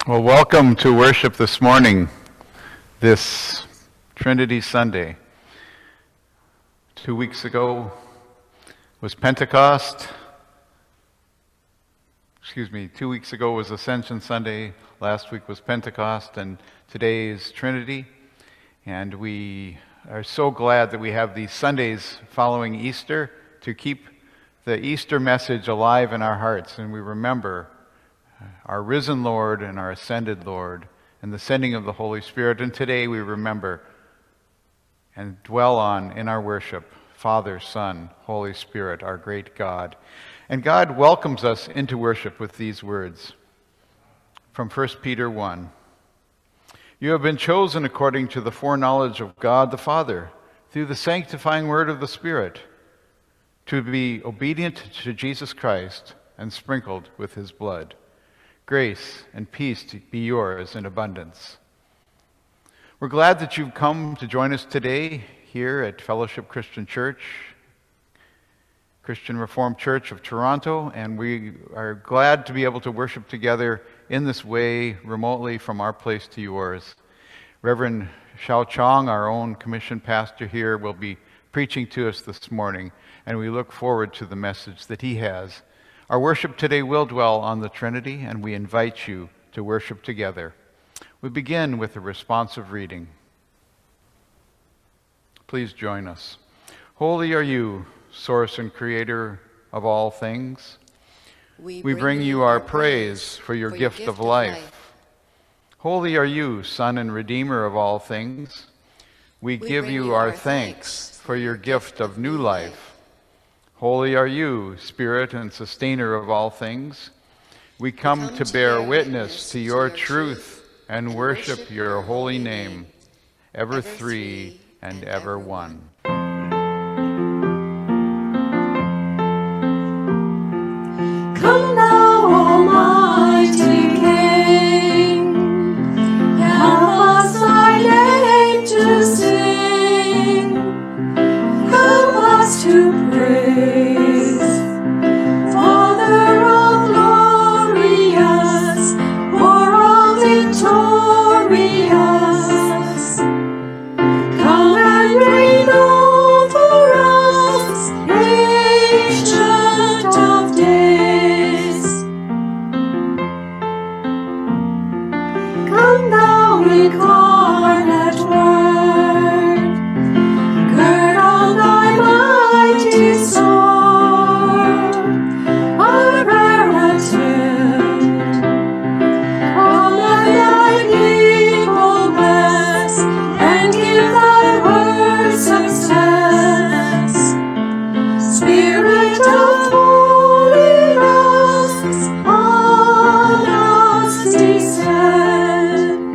Well, welcome to worship this morning, this Trinity Sunday. 2 weeks ago was Pentecost. 2 weeks ago was Ascension Sunday. Last week was Pentecost, and today is Trinity. And we are so glad that we have these Sundays following Easter to keep the Easter message alive in our hearts, and we remember our risen Lord and our ascended Lord and the sending of the Holy Spirit. And today we remember and dwell on in our worship Father, Son, Holy Spirit, our great God. And God welcomes us into worship with these words from 1 Peter 1. You have been chosen according to the foreknowledge of God the Father through the sanctifying word of the Spirit to be obedient to Jesus Christ and sprinkled with his blood. Grace and peace to be yours in abundance. We're glad that you've come to join us today here at Fellowship Christian Church, Christian Reformed Church of Toronto, and we are glad to be able to worship together in this way remotely from our place to yours. Reverend Xiao Chong, our own commissioned pastor here, will be preaching to us this morning, and we look forward to the message that he has. Our worship today will dwell on the Trinity, and we invite you to worship together. We begin with a responsive reading. Please join us. Holy are you, source and creator of all things. We bring you our praise for your gift of life. Holy are you, Son and Redeemer of all things. We give you our thanks for your gift of new life. Holy are you, Spirit and Sustainer of all things. We come to bear witness to your truth and worship your holy name, ever three and ever one. Come now, Almighty King, help us thy name to sing, help us to praise. Father all glorious, o'er all victorious, come and reign over us, Ancient of Days. Come thou incarnate Word, gird on thy mighty sword, our prayer attend. Come and thy people bless, and give thy word success. Spirit of holiness, on us descend.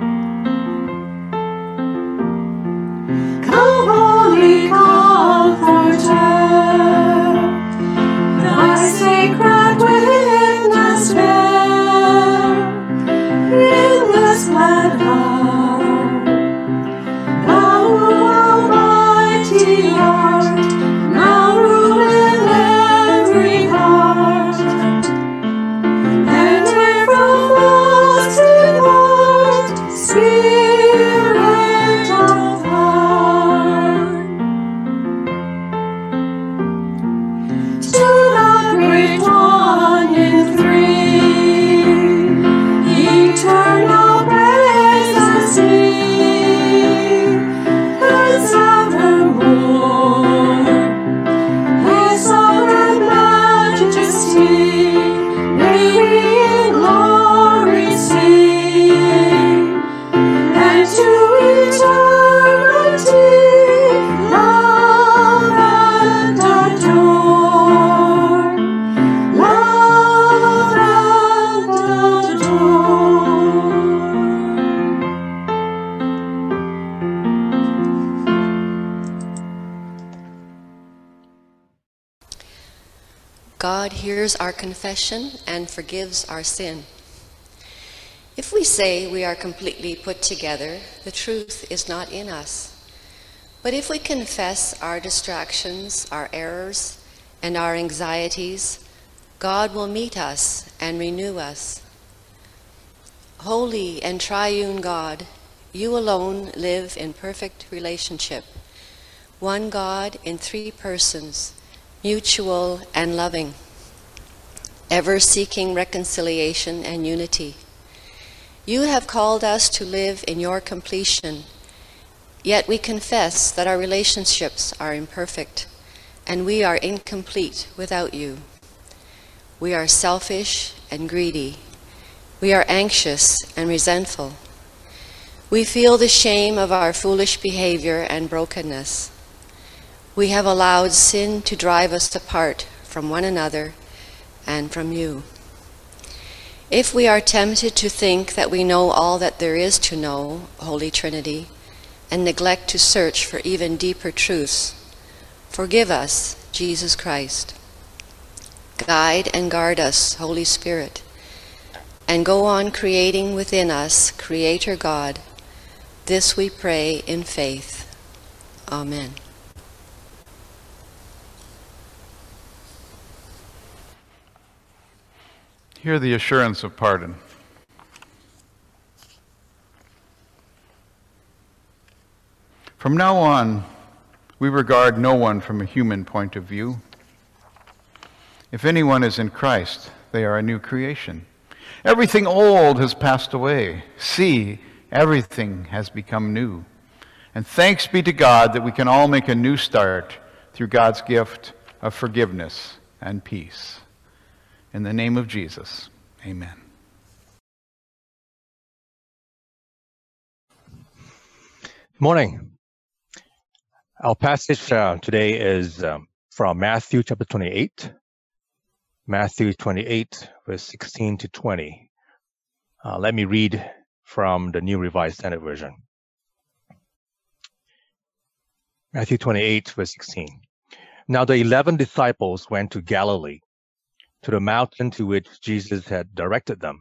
Come, Holy Comforter, thy sacred witness bear in this glad hour. Thou who almighty art, now rule in every heart, and take from us inward, Spirit of heart. To the great one in three, eternal praise and sing, and evermore his sovereign majesty may we in glory sing, and to eternity love and adore, love and adore. God hears our confession and forgives our sin. If we say we are completely put together, the truth is not in us. But if we confess our distractions, our errors, and our anxieties, God will meet us and renew us. Holy and triune God, you alone live in perfect relationship, one God in three persons, mutual and loving, ever seeking reconciliation and unity. You have called us to live in your completion, yet we confess that our relationships are imperfect, and we are incomplete without you. We are selfish and greedy. We are anxious and resentful. We feel the shame of our foolish behavior and brokenness. We have allowed sin to drive us apart from one another and from you. If we are tempted to think that we know all that there is to know, Holy Trinity, and neglect to search for even deeper truths, forgive us, Jesus Christ. Guide and guard us, Holy Spirit, and go on creating within us, Creator God. This we pray in faith. Amen. Hear the assurance of pardon. From now on, we regard no one from a human point of view. If anyone is in Christ, they are a new creation. Everything old has passed away. See, everything has become new. And thanks be to God that we can all make a new start through God's gift of forgiveness and peace. In the name of Jesus, amen. Morning. Our passage today is from Matthew chapter 28. Matthew 28, verse 16 to 20. Let me read from the New Revised Standard Version. Matthew 28, verse 16. Now the 11 disciples went to Galilee, to the mountain to which Jesus had directed them.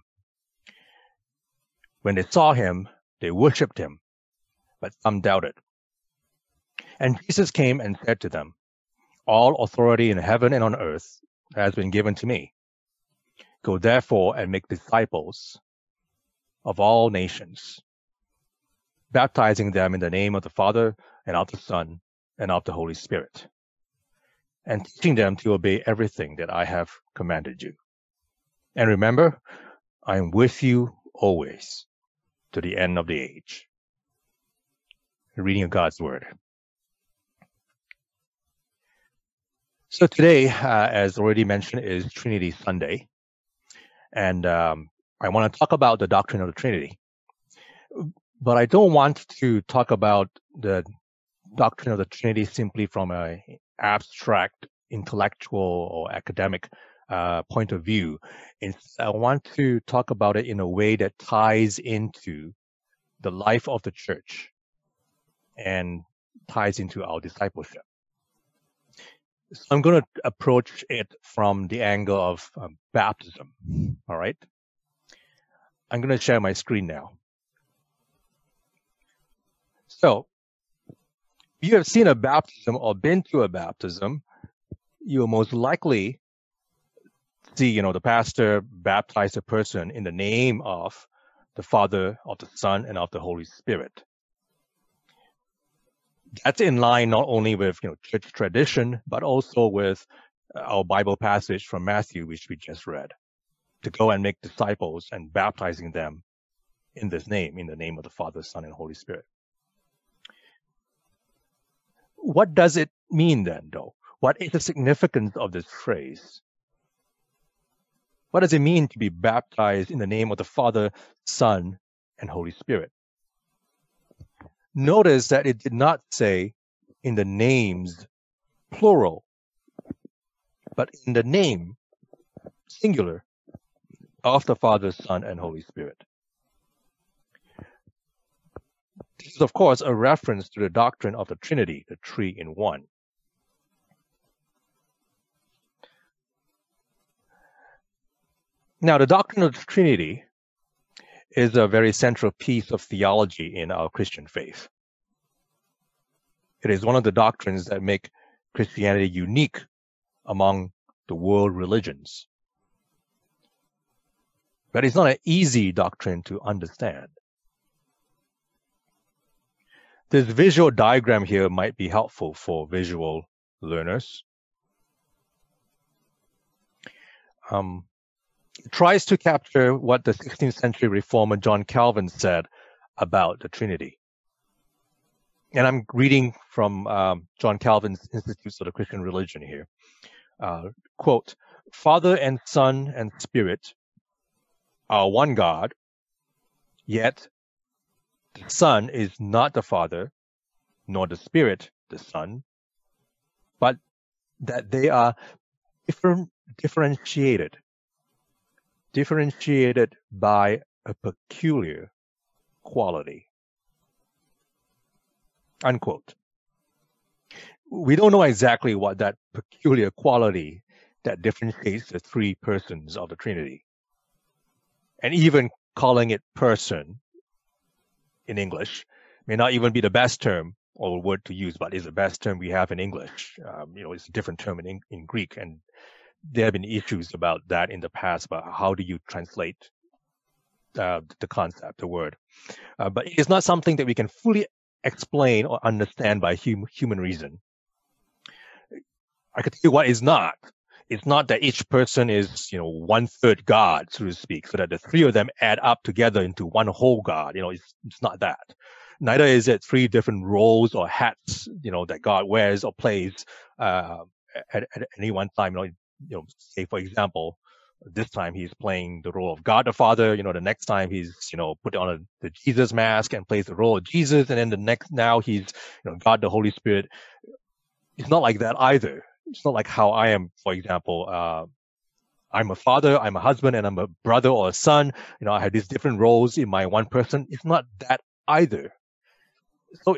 When they saw him, they worshipped him, but some doubted. And Jesus came and said to them, all authority in heaven and on earth has been given to me. Go therefore and make disciples of all nations, baptizing them in the name of the Father and of the Son and of the Holy Spirit, and teaching them to obey everything that I have commanded you. And remember, I am with you always to the end of the age. The reading of God's Word. So today, as already mentioned, is Trinity Sunday. And I want to talk about the doctrine of the Trinity. But I don't want to talk about the doctrine of the Trinity simply from an abstract, intellectual, or academic point of view. I want to talk about it in a way that ties into the life of the church and ties into our discipleship. So I'm going to approach it from the angle of baptism, all right? I'm going to share my screen now. So, if you have seen a baptism or been to a baptism, you will most likely see, the pastor baptize a person in the name of the Father, of the Son, and of the Holy Spirit. That's in line not only with church tradition, but also with our Bible passage from Matthew, which we just read, to go and make disciples and baptizing them in this name, in the name of the Father, Son, and Holy Spirit. What does it mean then, though? What is the significance of this phrase? What does it mean to be baptized in the name of the Father, Son, and Holy Spirit? Notice that it did not say in the names, plural, but in the name, singular, of the Father, Son, and Holy Spirit. This is, of course, a reference to the doctrine of the Trinity, the three in one. Now, the doctrine of the Trinity is a very central piece of theology in our Christian faith. It is one of the doctrines that make Christianity unique among the world religions. but it's not an easy doctrine to understand. This visual diagram here might be helpful for visual learners. It tries to capture what the 16th century reformer John Calvin said about the Trinity. And I'm reading from John Calvin's Institutes of the Christian Religion here. Quote, Father and Son and Spirit are one God, yet the Son is not the Father, nor the Spirit the Son, but that they are differentiated by a peculiar quality. Unquote. We don't know exactly what that peculiar quality that differentiates the three persons of the Trinity. And even calling it person in English may not even be the best term or word to use, but is the best term we have in English. It's a different term in Greek, and there have been issues about that in the past, about how do you translate the concept, the word. But it's not something that we can fully explain or understand by human reason. I could tell you what is not. It's not that each person is, one-third God, so to speak, so that the three of them add up together into one whole God. It's not that. Neither is it three different roles or hats, that God wears or plays at any one time. Say for example, this time he's playing the role of God the Father. The next time he's put on the Jesus mask and plays the role of Jesus, and then now he's God the Holy Spirit. It's not like that either. It's not like how I am, for example. I'm a father, I'm a husband, and I'm a brother or a son. I have these different roles in my one person. It's not that either. So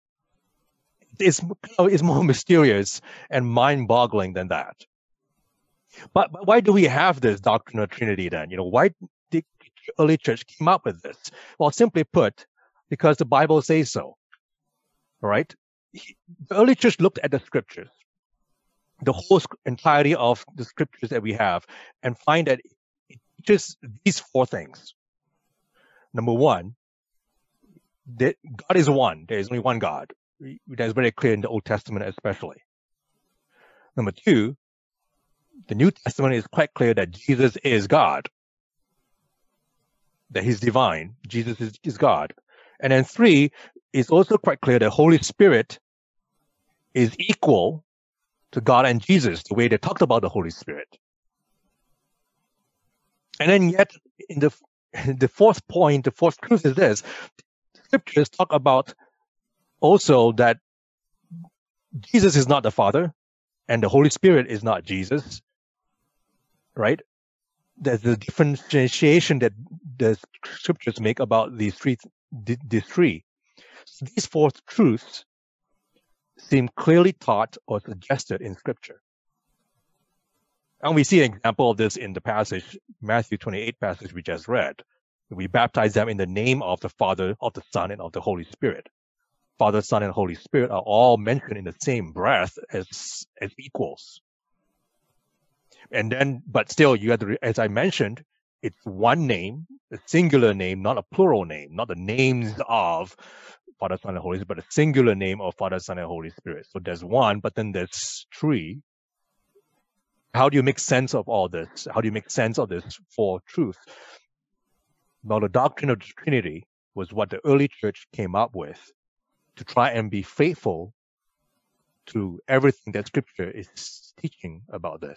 it's more mysterious and mind-boggling than that. But why do we have this doctrine of Trinity then? Why did the early church came up with this? Well, simply put, because the Bible says so. All right? The early church looked at the scriptures, the whole entirety of the scriptures that we have, and find that it teaches these four things. Number one, that God is one. There is only one God. That is very clear in the Old Testament especially. Number two, the New Testament is quite clear that Jesus is God, that he's divine. Jesus is God. And then three, it's also quite clear that Holy Spirit is equal to God and Jesus, the way they talked about the Holy Spirit. And then yet, in the fourth point, the fourth truth is this. Scriptures talk about also that Jesus is not the Father, and the Holy Spirit is not Jesus, right? There's the differentiation that the scriptures make about these three. So these four truths seem clearly taught or suggested in Scripture. And we see an example of this in the passage, Matthew 28 passage we just read. We baptize them in the name of the Father, of the Son, and of the Holy Spirit. Father, Son, and Holy Spirit are all mentioned in the same breath as equals. And then, but still, you have to, as I mentioned, it's one name, a singular name, not a plural name, not the names of Father, Son, and Holy Spirit, but a singular name of Father, Son, and Holy Spirit. So there's one, but then there's three. How do you make sense of all this? How do you make sense of this four truths? Well, the doctrine of the Trinity was what the early church came up with to try and be faithful to everything that Scripture is teaching about this.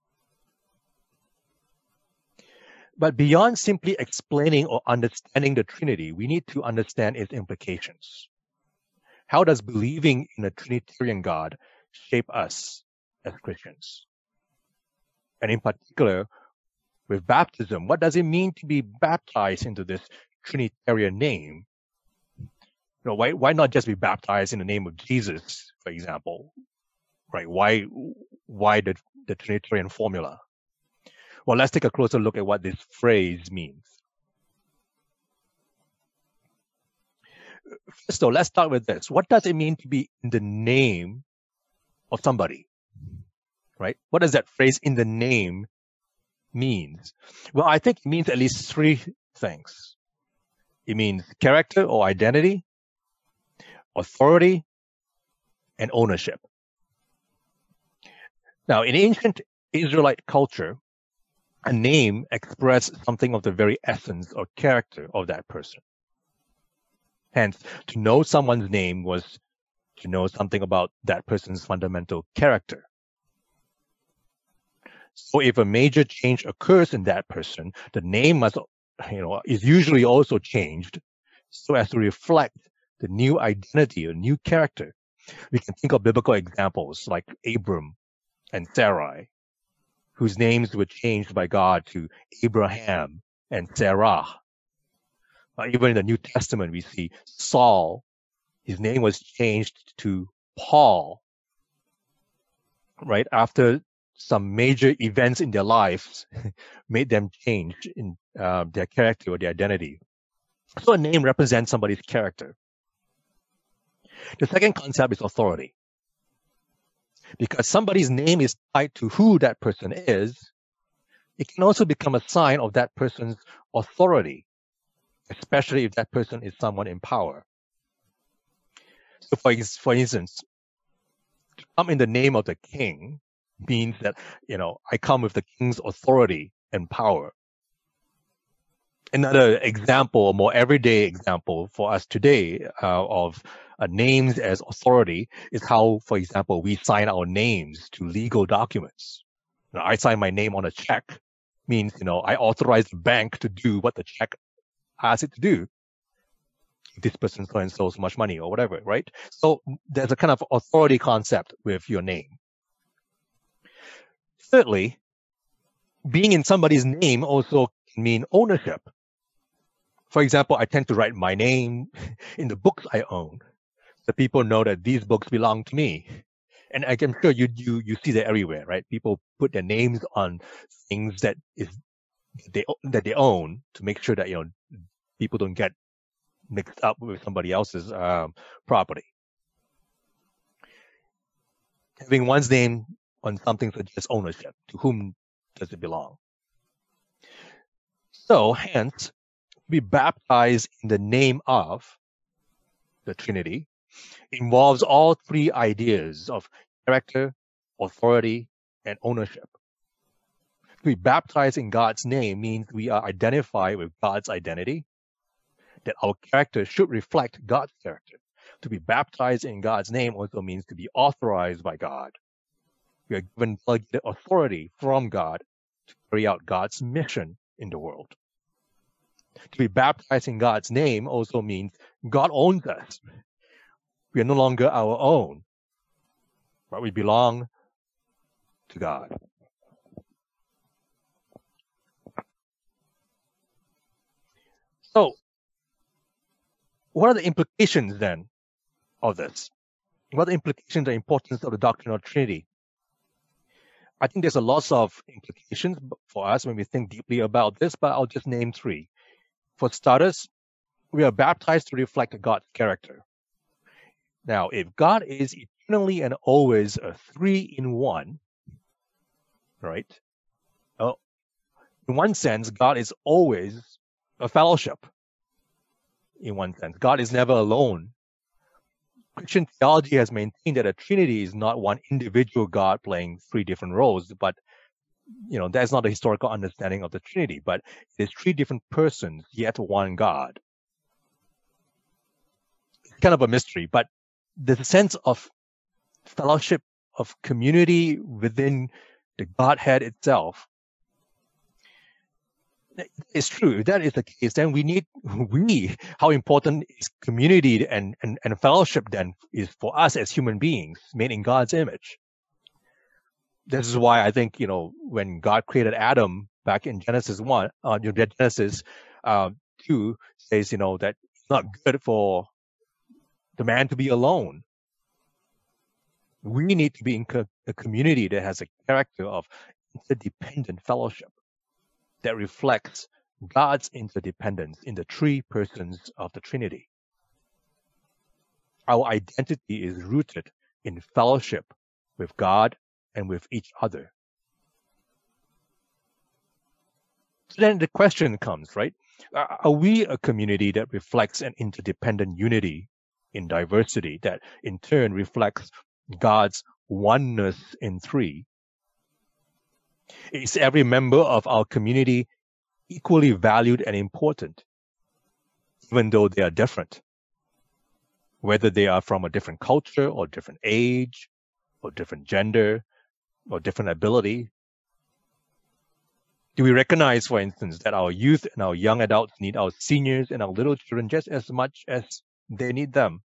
But beyond simply explaining or understanding the Trinity, we need to understand its implications. How does believing in a Trinitarian God shape us as Christians? And in particular, with baptism, what does it mean to be baptized into this Trinitarian name? Why not just be baptized in the name of Jesus, for example? Right? Why the Trinitarian formula? Well, let's take a closer look at what this phrase means. First, though, let's start with this. What does it mean to be in the name of somebody? Right? What does that phrase "in the name" means? Well, I think it means at least three things. It means character or identity, authority, and ownership. Now, in ancient Israelite culture, a name expressed something of the very essence or character of that person. Hence, to know someone's name was to know something about that person's fundamental character. So if a major change occurs in that person, the name must, is usually also changed so as to reflect the new identity or new character. We can think of biblical examples like Abram and Sarai, whose names were changed by God to Abraham and Sarah. Even in the New Testament, we see Saul, his name was changed to Paul, right? After some major events in their lives made them change in their character or their identity. So a name represents somebody's character. The second concept is authority. Because somebody's name is tied to who that person is, it can also become a sign of that person's authority, especially if that person is someone in power. So for instance, to come in the name of the king means that, I come with the king's authority and power. Another example, a more everyday example for us today of names as authority is how, for example, we sign our names to legal documents. I sign my name on a check means, I authorize the bank to do what the check asks it to do. This person so and so much money or whatever, right? So there's a kind of authority concept with your name. Thirdly, being in somebody's name also can mean ownership. For example, I tend to write my name in the books I own, so people know that these books belong to me. And I'm sure you see that everywhere, right? People put their names on things that they own to make sure that people don't get mixed up with somebody else's property. Having one's name on something suggests ownership. To whom does it belong? So, hence, be baptized in the name of the Trinity involves all three ideas of character, authority, and ownership. To be baptized in God's name means we are identified with God's identity, that our character should reflect God's character. To be baptized in God's name also means to be authorized by God. We are given authority from God to carry out God's mission in the world. To be baptized in God's name also means God owns us. We are no longer our own, but we belong to God. So, what are the implications then of this? What are the implications, the importance of the doctrine of Trinity? I think there's a lot of implications for us when we think deeply about this, but I'll just name three. For starters, we are baptized to reflect God's character. Now, if God is eternally and always a three-in-one, right? In one sense, God is always a fellowship. In one sense, God is never alone. Christian theology has maintained that a Trinity is not one individual God playing three different roles, but that's not a historical understanding of the Trinity, but it is three different persons, yet one God. It's kind of a mystery, but the sense of fellowship, of community within the Godhead itself is true. If that is the case, then how important is community and fellowship then is for us as human beings made in God's image. This is why I think, when God created Adam back in Genesis 2 says, that it's not good for the man to be alone. We need to be in a community that has a character of interdependent fellowship that reflects God's interdependence in the three persons of the Trinity. Our identity is rooted in fellowship with God and with each other. So then the question comes, right? Are we a community that reflects an interdependent unity in diversity that in turn reflects God's oneness in three? Is every member of our community equally valued and important, even though they are different? Whether they are from a different culture or different age or different gender or different ability? Do we recognize, for instance, that our youth and our young adults need our seniors and our little children just as much as they need them?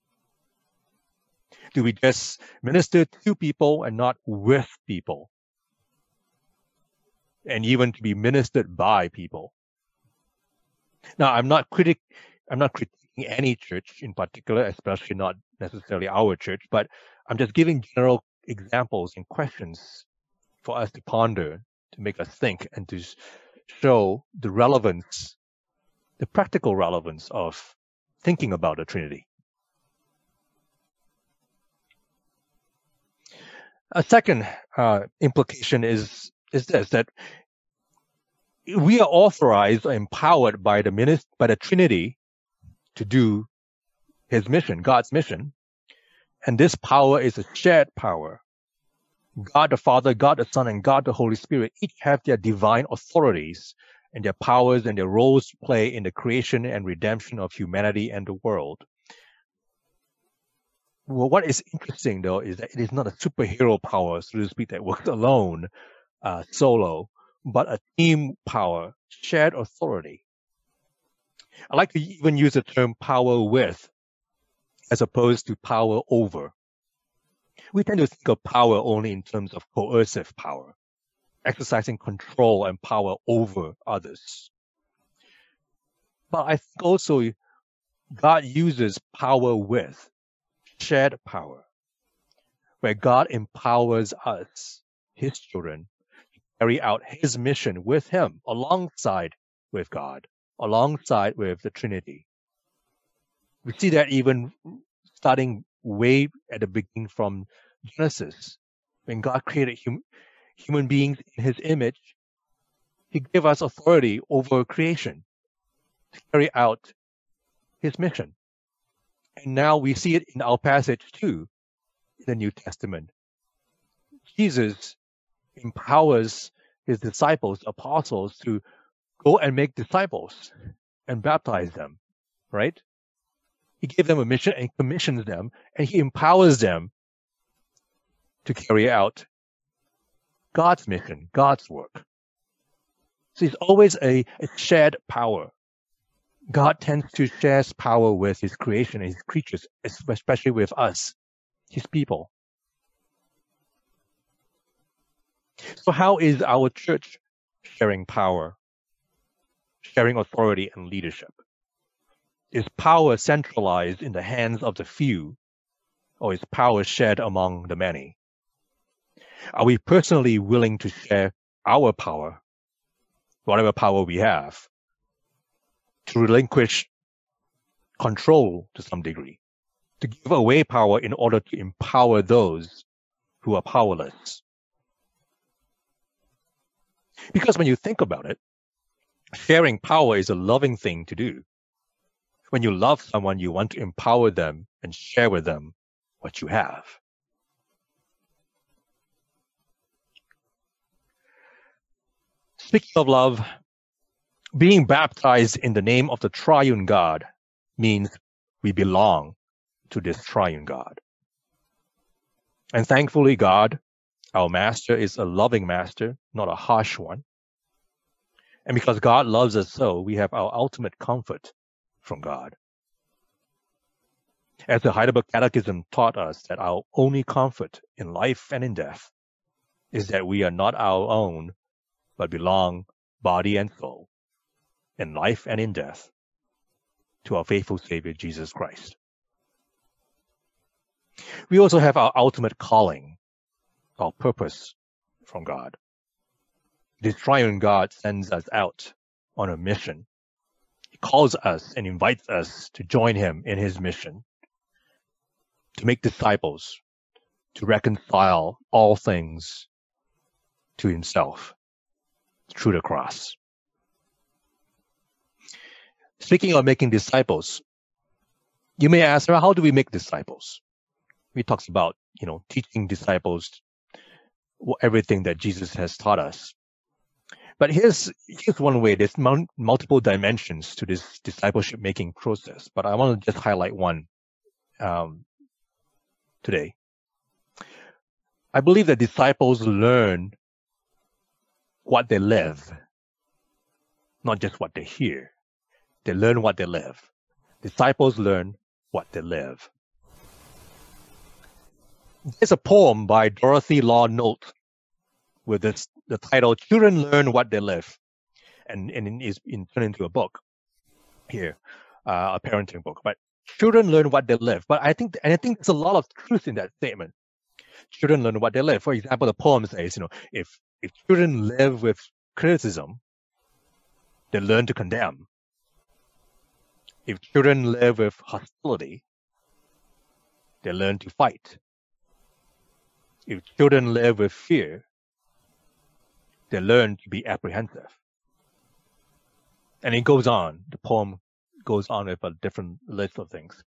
Do we just minister to people and not with people? And even to be ministered by people? Now, I'm not critiquing any church in particular, especially not necessarily our church, but I'm just giving general examples and questions for us to ponder, to make us think, and to show the relevance, the practical relevance of thinking about the Trinity. A second implication is this, that we are authorized or empowered by the Trinity to do his mission, God's mission. And this power is a shared power. God the Father, God the Son, and God the Holy Spirit each have their divine authorities and their powers and their roles to play in the creation and redemption of humanity and the world. Well, what is interesting, though, is that it is not a superhero power, so to speak, that works alone, solo, but a team power, shared authority. I like to even use the term power with, as opposed to power over. We tend to think of power only in terms of coercive power, exercising control and power over others. But I think also God uses power with, shared power, where God empowers us, his children, to carry out his mission with him, alongside with God, alongside with the Trinity. We see that even starting way at the beginning from Genesis, when God created human beings in his image, he gave us authority over creation to carry out his mission. And now we see it in our passage too, in the New Testament. Jesus empowers his disciples, apostles, to go and make disciples and baptize them, right? He gave them a mission and commissions them, and he empowers them to carry out God's mission, God's work. So it's always a shared power. God tends to share power with his creation and his creatures, especially with us, his people. So how is our church sharing power, sharing authority and leadership? Is power centralized in the hands of the few, or is power shared among the many? Are we personally willing to share our power, whatever power we have, to relinquish control to some degree, to give away power in order to empower those who are powerless? Because when you think about it, sharing power is a loving thing to do. When you love someone, you want to empower them and share with them what you have. Speaking of love, being baptized in the name of the triune God means we belong to this triune God. And thankfully, God, our master, is a loving master, not a harsh one. And because God loves us so, we have our ultimate comfort from God. As the Heidelberg Catechism taught us, that our only comfort in life and in death is that we are not our own, but belong, body and soul, in life and in death, to our faithful Savior, Jesus Christ. We also have our ultimate calling, our purpose from God. This triune God sends us out on a mission. He calls us and invites us to join him in his mission, to make disciples, to reconcile all things to himself through the cross. Speaking of making disciples, you may ask, well, how do we make disciples? We talks about, teaching disciples everything that Jesus has taught us. But here's one way. There's multiple dimensions to this discipleship making process, but I want to just highlight one today. I believe that disciples learn what they live, not just what they hear. They learn what they live. Disciples learn what they live. There's a poem by Dorothy Law Nolt with the title "Children Learn What They Live," and is turned into a book here, a parenting book. But children learn what they live. But I think there's a lot of truth in that statement. Children learn what they live. For example, the poem says, if children live with criticism, they learn to condemn. If children live with hostility, they learn to fight. If children live with fear, they learn to be apprehensive. And it goes on. The poem goes on with a different list of things.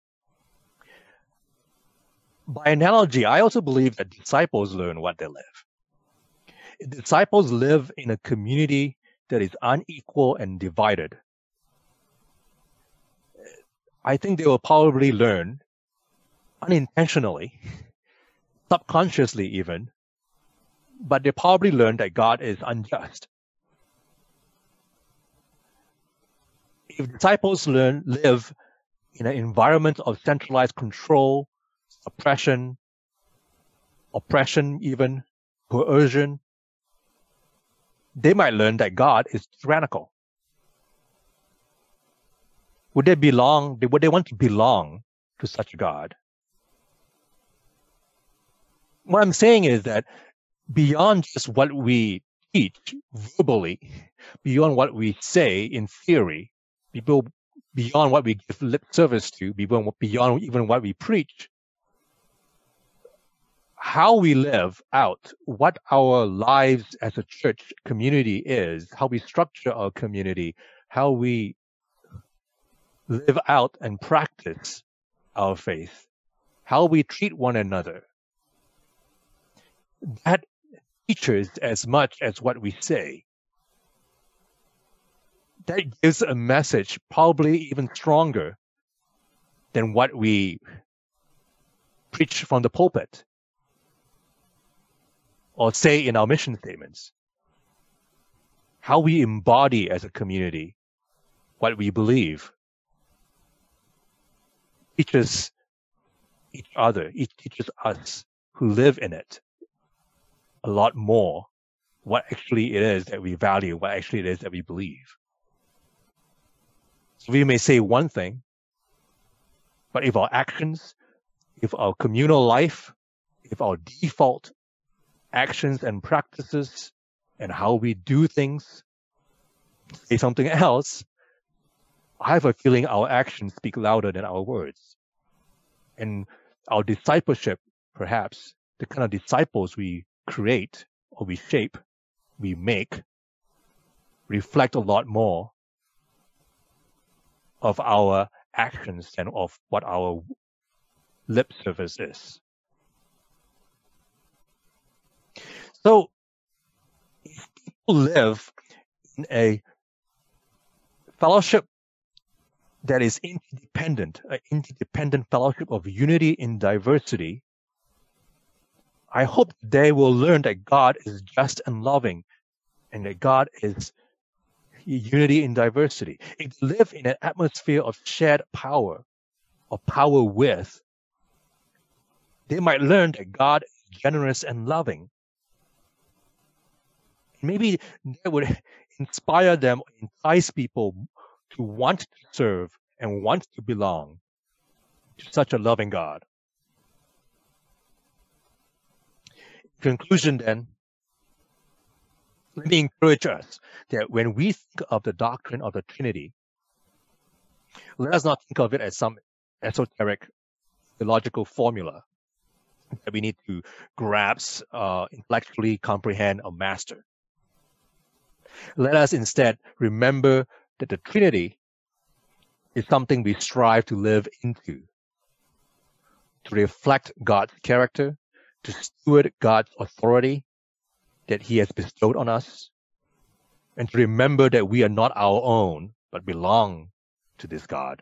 By analogy, I also believe that disciples learn what they live. If disciples live in a community that is unequal and divided, I think they will probably learn unintentionally, subconsciously even, but they probably learn that God is unjust. If disciples live in an environment of centralized control, oppression, even, coercion, they might learn that God is tyrannical. Would they want to belong to such a God? What I'm saying is that beyond just what we teach verbally, beyond what we say in theory, beyond what we give lip service to, beyond even what we preach, how we live out what our lives as a church community is, how we structure our community, how we live out and practice our faith, how we treat one another, that teaches as much as what we say. That gives a message probably even stronger than what we preach from the pulpit or say in our mission statements. How we embody as a community what we believe teaches each other, it teaches us who live in it a lot more what actually it is that we value, what actually it is that we believe. So we may say one thing, but if our actions, if our communal life, if our default actions and practices and how we do things say something else, I have a feeling our actions speak louder than our words. And our discipleship, perhaps, the kind of disciples we create or we shape, we make, reflect a lot more of our actions than of what our lip service is. So, if people live in a fellowship that is interdependent, an interdependent fellowship of unity in diversity, I hope they will learn that God is just and loving and that God is unity in diversity. If they live in an atmosphere of shared power or power with, they might learn that God is generous and loving. Maybe that would inspire them, entice people to want to serve and want to belong to such a loving God. In conclusion, then, let me encourage us that when we think of the doctrine of the Trinity, let us not think of it as some esoteric theological formula that we need to grasp, intellectually comprehend, or master. Let us instead remember that the Trinity is something we strive to live into, to reflect God's character, to steward God's authority that He has bestowed on us, and to remember that we are not our own, but belong to this God.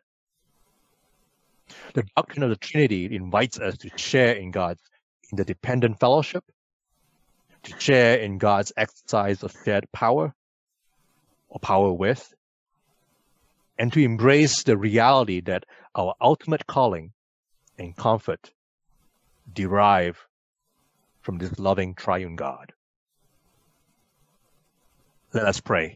The doctrine of the Trinity invites us to share in God's interdependent fellowship, to share in God's exercise of shared power, or power with, and to embrace the reality that our ultimate calling and comfort derive from this loving triune God. Let us pray.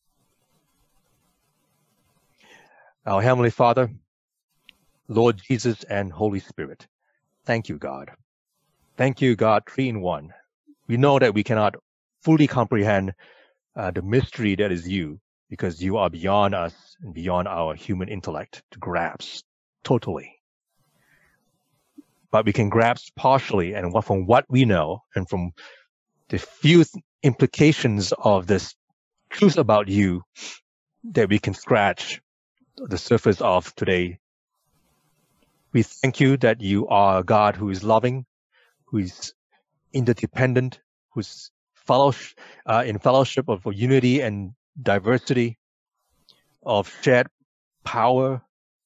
Our Heavenly Father, Lord Jesus and Holy Spirit, thank you, God. Thank you, God, 3 in 1. We know that we cannot fully comprehend the mystery that is you, because you are beyond us and beyond our human intellect to grasp totally. But we can grasp partially, and from what we know and from the few implications of this truth about you that we can scratch the surface of today. We thank you that you are a God who is loving, who is interdependent, who's in fellowship of unity and diversity, of shared power,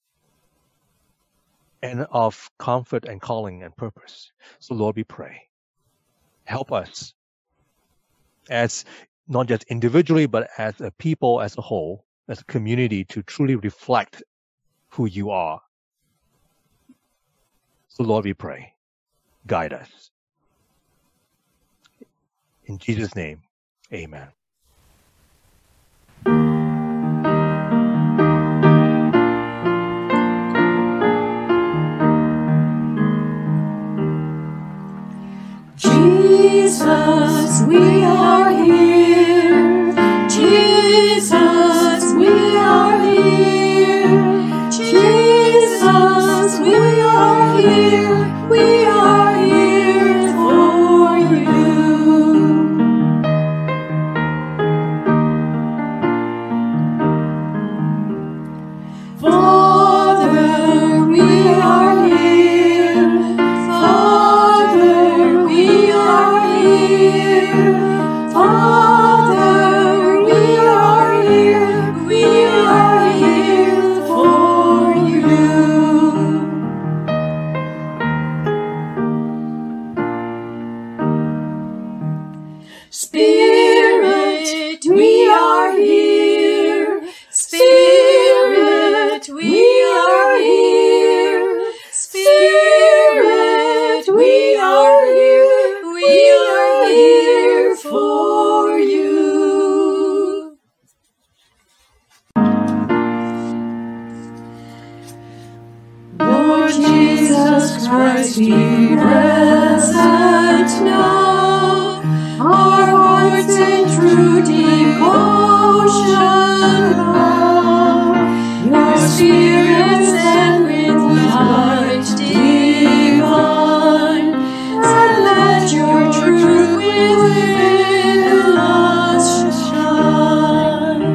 and of comfort and calling and purpose. So Lord, we pray, help us as not just individually, but as a people as a whole, as a community, to truly reflect who you are. So Lord, we pray, guide us. In Jesus' name, amen. Jesus, we are here. Jesus, we are here. Jesus, we are here. We are here for you. Father, we are here. Father, we are here. Father, we are here. We are here for you. Spirit, we are here. Spirit, we are here. Spirit, we are here. We are here for you. Lord Jesus Christ, be present now. Our hearts in true devotion bow. Your Spirit send with light divine, and let your truth within us shine.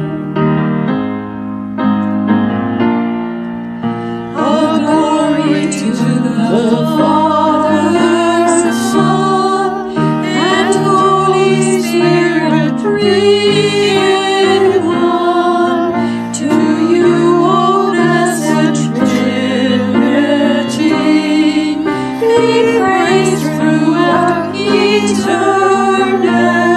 All glory to the Father, Son, and Holy Spirit, three in one. To you, O blessed Trinity, be praise throughout eternity.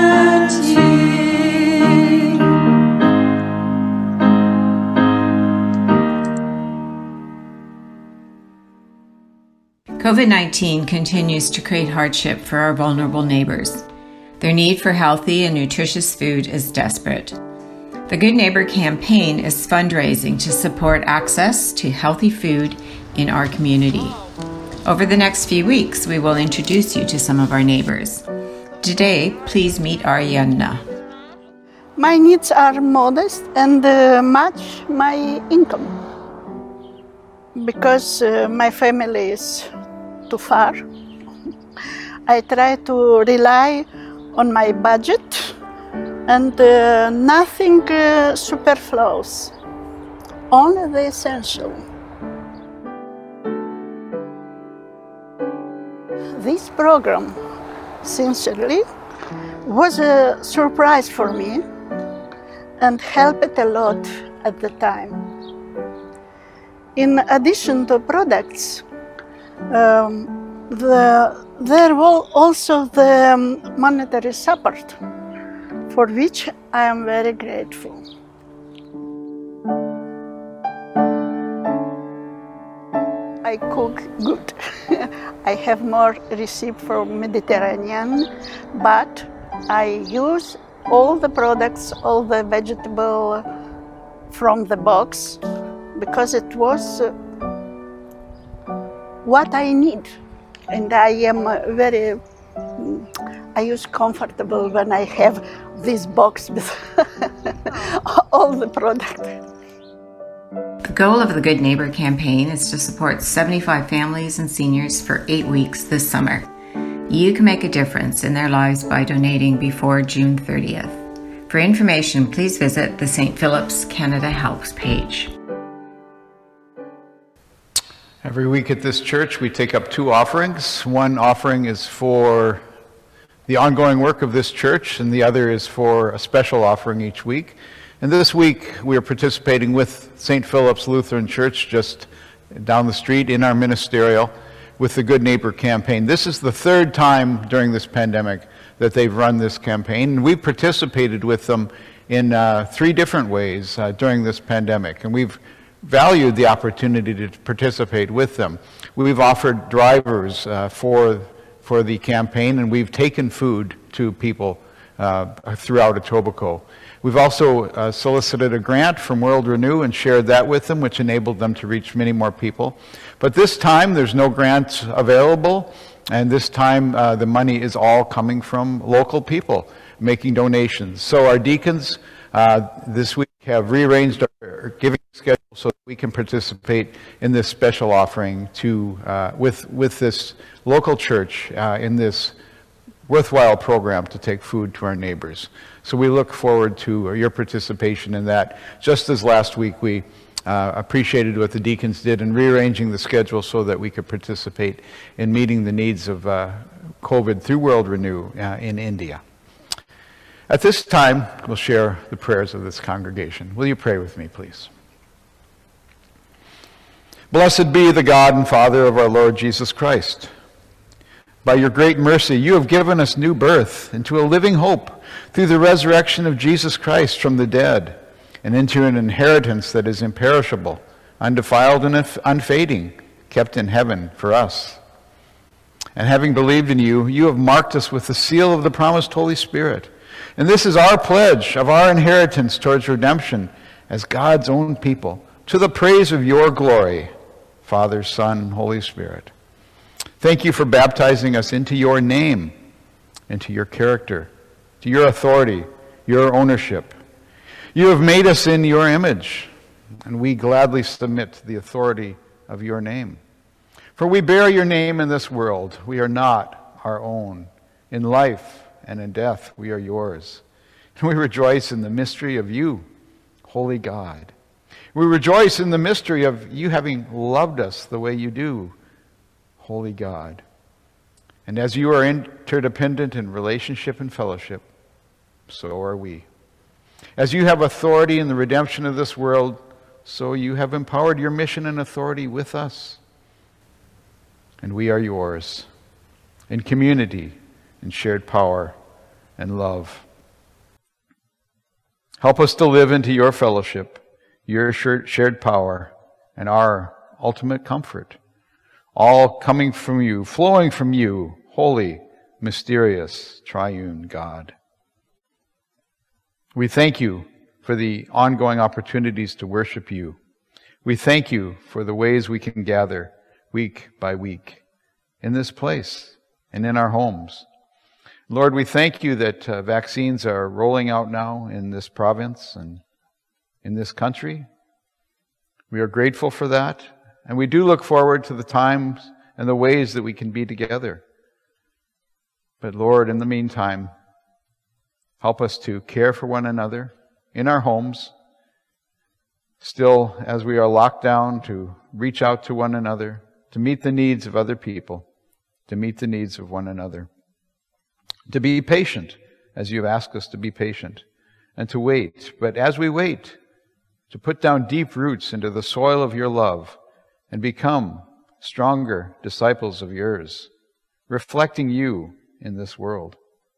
COVID-19 continues to create hardship for our vulnerable neighbors. Their need for healthy and nutritious food is desperate. The Good Neighbor campaign is fundraising to support access to healthy food in our community. Over the next few weeks, we will introduce you to some of our neighbors. Today, please meet Arianna. My needs are modest and match my income because my family is too far. I try to rely on my budget and nothing superfluous. only the essential. This program, sincerely, was a surprise for me and helped a lot at the time. In addition to products, there was also the monetary support, for which I am very grateful. I cook good. I have more recipe from Mediterranean, but I use all the products, all the vegetable from the box, because it was what I need. And I am I use comfortable when I have this box with all the product. The goal of the Good Neighbor campaign is to support 75 families and seniors for 8 weeks this summer. You can make a difference in their lives by donating before June 30th. For information, please visit the St. Philip's Canada Helps page. Every week at this church, we take up 2 offerings. One offering is for the ongoing work of this church, and the other is for a special offering each week. And this week, we are participating with St. Philip's Lutheran Church just down the street in our ministerial with the Good Neighbor campaign. This is the 3rd time during this pandemic that they've run this campaign, and we've participated with them in 3 different ways during this pandemic, and we've valued the opportunity to participate with them. We've offered drivers for the campaign, and we've taken food to people throughout Etobicoke. We've also solicited a grant from World Renew and shared that with them, which enabled them to reach many more people. But this time, there's no grants available, and this time the money is all coming from local people making donations. So our deacons this week have rearranged our giving schedule so that we can participate in this special offering with this local church in this worthwhile program to take food to our neighbors. So we look forward to your participation in that. Just as last week, we appreciated what the deacons did in rearranging the schedule so that we could participate in meeting the needs of COVID through World Renew in India. At this time, we'll share the prayers of this congregation. Will you pray with me, please? Blessed be the God and Father of our Lord Jesus Christ. By your great mercy, you have given us new birth into a living hope through the resurrection of Jesus Christ from the dead, and into an inheritance that is imperishable, undefiled and unfading, kept in heaven for us. And having believed in you, you have marked us with the seal of the promised Holy Spirit. And this is our pledge of our inheritance towards redemption as God's own people, to the praise of your glory, Father, Son, Holy Spirit. Thank you for baptizing us into your name, into your character, to your authority, your ownership. You have made us in your image, and we gladly submit to the authority of your name. For we bear your name in this world. We are not our own. In life and in death, we are yours. And we rejoice in the mystery of you, holy God. We rejoice in the mystery of you having loved us the way you do, holy God. And as you are interdependent in relationship and fellowship, so are we. As you have authority in the redemption of this world, so you have empowered your mission and authority with us. And we are yours, in community, in shared power and love. Help us to live into your fellowship, your shared power, and our ultimate comfort, all coming from you, flowing from you, holy, mysterious, triune God. We thank you for the ongoing opportunities to worship you. We thank you for the ways we can gather week by week in this place and in our homes. Lord, we thank you that vaccines are rolling out now in this province and in this country. We are grateful for that, and we do look forward to the times and the ways that we can be together. But Lord, in the meantime, help us to care for one another in our homes, still, as we are locked down, to reach out to one another, to meet the needs of other people, to meet the needs of one another, to be patient, as you have asked us to be patient, and to wait. But as we wait, to put down deep roots into the soil of your love and become stronger disciples of yours, reflecting you in this world.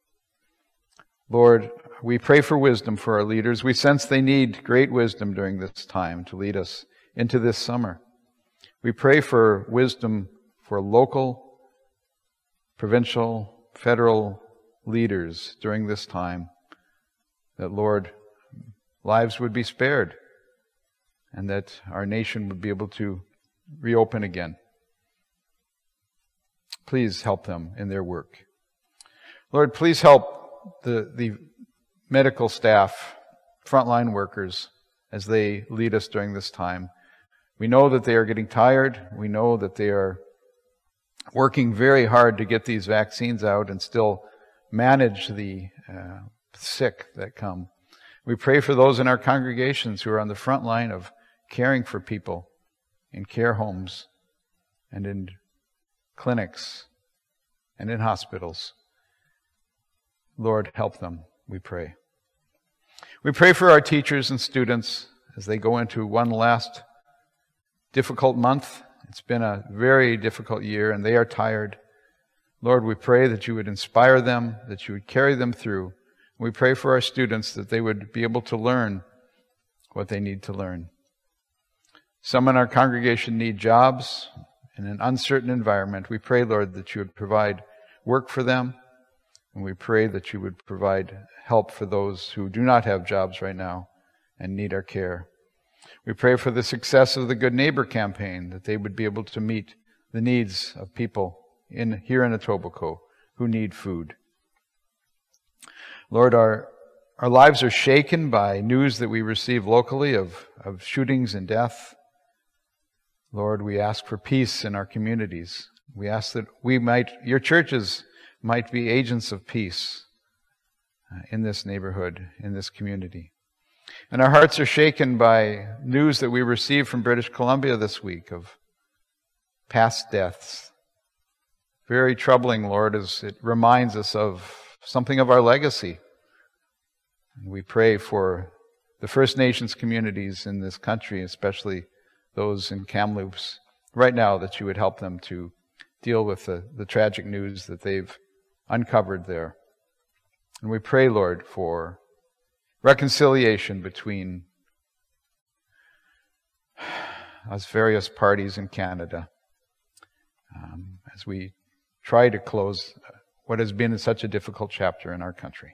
Lord, we pray for wisdom for our leaders. We sense they need great wisdom during this time to lead us into this summer. We pray for wisdom for local, provincial, federal leaders during this time, that, Lord, lives would be spared and that our nation would be able to reopen again. Please help them in their work. Lord, please help the medical staff, frontline workers, as they lead us during this time. We know that they are getting tired. We know that they are working very hard to get these vaccines out and still manage the sick that come. We pray for those in our congregations who are on the front line of caring for people in care homes and in clinics and in hospitals. Lord, help them, we pray. We pray for our teachers and students as they go into one last difficult month. It's been a very difficult year and they are tired. Lord, we pray that you would inspire them, that you would carry them through. We pray for our students that they would be able to learn what they need to learn. Some in our congregation need jobs in an uncertain environment. We pray, Lord, that you would provide work for them, and we pray that you would provide help for those who do not have jobs right now and need our care. We pray for the success of the Good Neighbor campaign, that they would be able to meet the needs of people here in Etobicoke who need food. Lord, our lives are shaken by news that we receive locally of shootings and death. Lord, we ask for peace in our communities. We ask that your churches might be agents of peace in this neighborhood, in this community. And our hearts are shaken by news that we received from British Columbia this week of past deaths. Very troubling, Lord, as it reminds us of something of our legacy. And we pray for the First Nations communities in this country, especially those in Kamloops, right now, that you would help them to deal with the tragic news that they've uncovered there. And we pray, Lord, for reconciliation between us various parties in Canada as we try to close what has been such a difficult chapter in our country.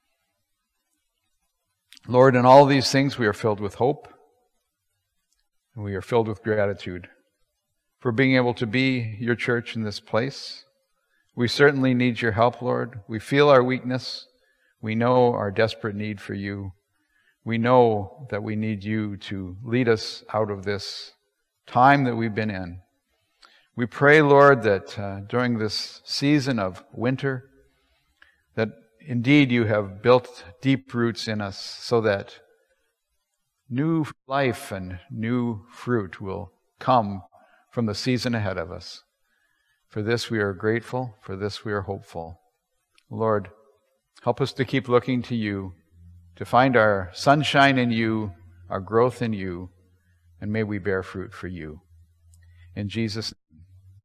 Lord, in all these things we are filled with hope, and we are filled with gratitude for being able to be your church in this place. We certainly need your help, Lord. We feel our weakness. We know our desperate need for you. We know that we need you to lead us out of this time that we've been in. We pray, Lord, that during this season of winter, that indeed you have built deep roots in us so that new life and new fruit will come from the season ahead of us. For this we are grateful. For this we are hopeful. Lord, help us to keep looking to you, to find our sunshine in you, our growth in you, and may we bear fruit for you. In Jesus' name.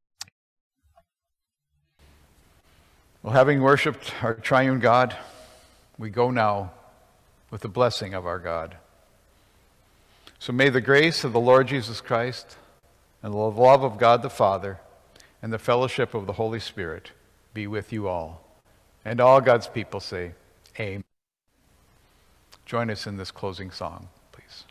Well, having worshipped our triune God, we go now with the blessing of our God. So may the grace of the Lord Jesus Christ and the love of God the Father and the fellowship of the Holy Spirit be with you all. And all God's people say, Amen. Join us in this closing song, please.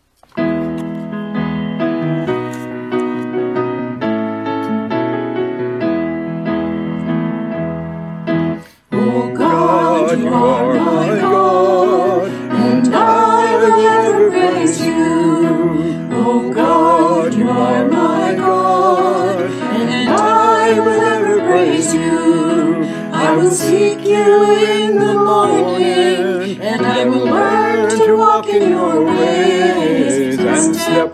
O God, you are my God, and I will ever praise you. O God, you are my God, and I will ever praise you. I will seek you in the morning, and I will learn to walk in your ways, and step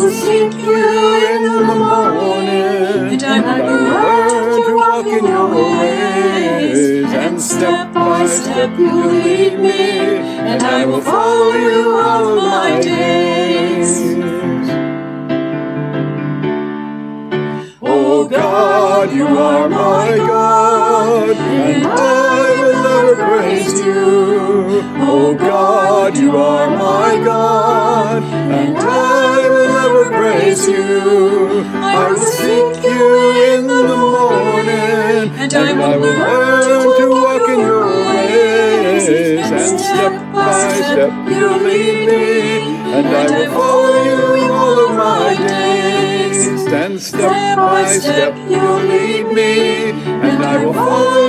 will seek you in the morning, and I will learn to walk in your ways, and step by step you lead me, and I will follow you all of my days. Oh God, you are my God, and I will ever praise you. Oh God, you are my God, and I will ever praise you. I will seek you in the morning, and I will learn to walk in your ways, and step by step you lead me, and I will follow you all of my days. And step by step you lead me, and I will follow